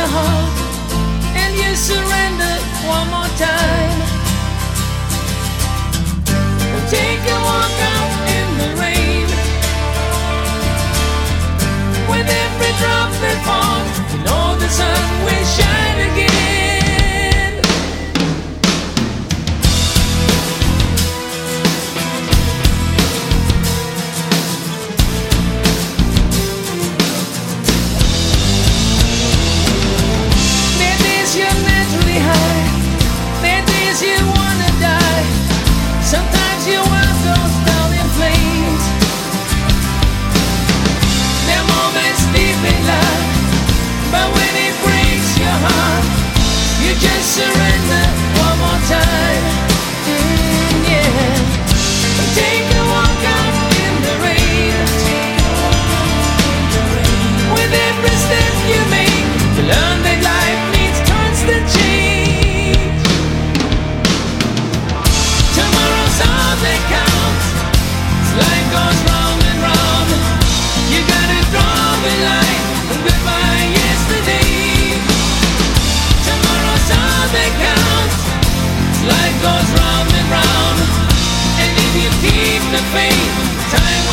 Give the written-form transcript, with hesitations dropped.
heart and you surrender one more time. We'll take a walk out in the rain. With every drop that falls, you know the sun will shine again. Sometimes your world goes down in flames. There are moments deep in love, but when it breaks your heart, you just surrender one more time. Yeah. Take a walk out in the rain. With every step you make, you learn that life needs constant change. All that counts, life goes round and round. You gotta draw the line and goodbye yesterday. Tomorrow's all that counts, life goes round and round. And if you keep the faith, time